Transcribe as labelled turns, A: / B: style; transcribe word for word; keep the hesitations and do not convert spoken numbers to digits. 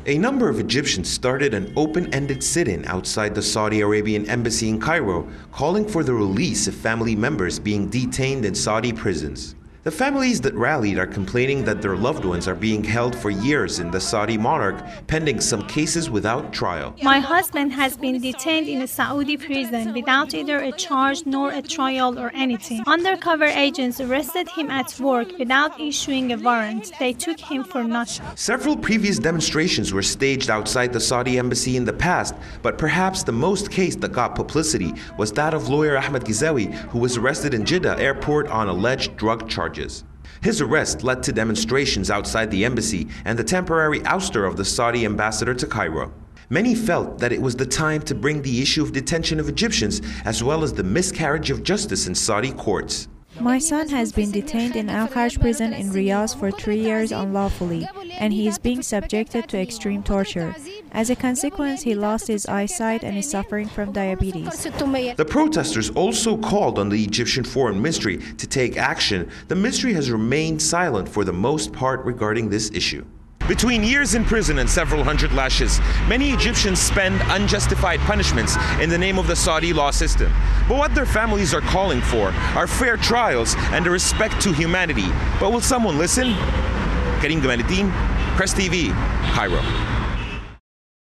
A: A number of Egyptians started an open-ended sit-in outside the Saudi Arabian embassy in Cairo, calling for the release of family members being detained in Saudi prisons. The families that rallied are complaining that their loved ones are being held for years in the Saudi monarch, pending some cases without trial.
B: My husband has been detained in a Saudi prison without either a charge nor a trial or anything. Undercover agents arrested him at work without issuing a warrant. They took him for nothing.
A: Several previous demonstrations were staged outside the Saudi embassy in the past, but perhaps the most case that got publicity was that of lawyer Ahmed Ghizawi, who was arrested in Jeddah airport on alleged drug charges. His arrest led to demonstrations outside the embassy and the temporary ouster of the Saudi ambassador to Cairo. Many felt that it was the time to bring the issue of detention of Egyptians as well as the miscarriage of justice in Saudi courts.
C: My son has been detained in Al-Kharj prison in Riyadh for three years unlawfully, and he is being subjected to extreme torture. As a consequence, he lost his eyesight and is suffering from diabetes.
A: The protesters also called on the Egyptian Foreign Ministry to take action. The ministry has remained silent for the most part regarding this issue. Between years in prison and several hundred lashes, many Egyptians spend unjustified punishments in the name of the Saudi law system. But what their families are calling for are fair trials and a respect to humanity. But will someone listen? Karim Gamaluddin, Press T V, Cairo.